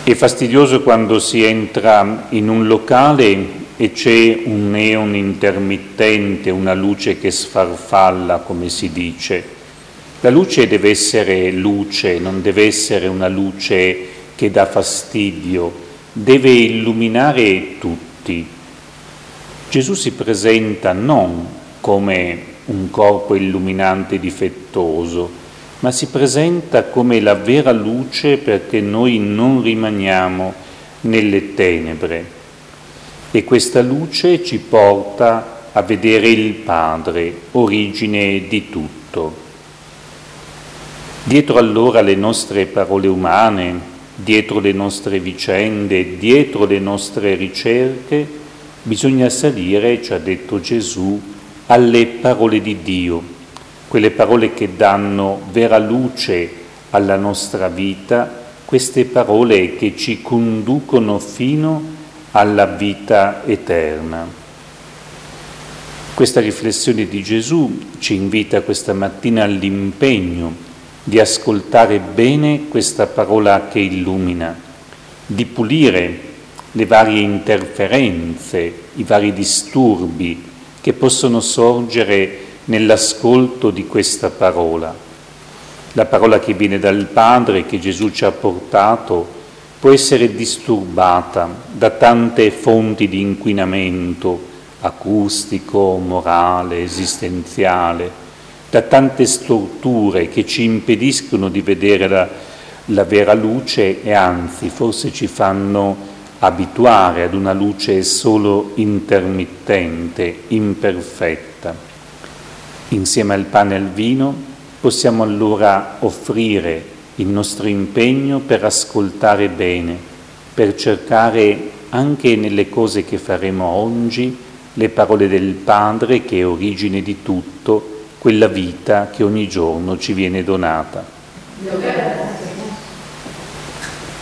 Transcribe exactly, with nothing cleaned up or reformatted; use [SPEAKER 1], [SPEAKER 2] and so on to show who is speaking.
[SPEAKER 1] È fastidioso quando si entra in un locale e c'è un neon intermittente, una luce che sfarfalla, come si dice. La luce deve essere luce, non deve essere una luce che dà fastidio, deve illuminare tutti. Gesù si presenta non come un corpo illuminante difettoso, ma si presenta come la vera luce perché noi non rimaniamo nelle tenebre. E questa luce ci porta a vedere il Padre, origine di tutto. Dietro allora le nostre parole umane, dietro le nostre vicende, dietro le nostre ricerche, bisogna salire, ci ha detto Gesù, alle parole di Dio, quelle parole che danno vera luce alla nostra vita, queste parole che ci conducono fino alla vita eterna. Questa riflessione di Gesù ci invita questa mattina all'impegno di ascoltare bene questa parola che illumina, di pulire le varie interferenze, i vari disturbi che possono sorgere nell'ascolto di questa parola. La parola che viene dal Padre, che Gesù ci ha portato, può essere disturbata da tante fonti di inquinamento acustico, morale, esistenziale, da tante storture che ci impediscono di vedere la, la vera luce e anzi forse ci fanno abituare ad una luce solo intermittente, imperfetta. Insieme al pane e al vino possiamo allora offrire il nostro impegno per ascoltare bene, per cercare anche nelle cose che faremo oggi le parole del Padre che è origine di tutto, quella vita che ogni giorno ci viene donata.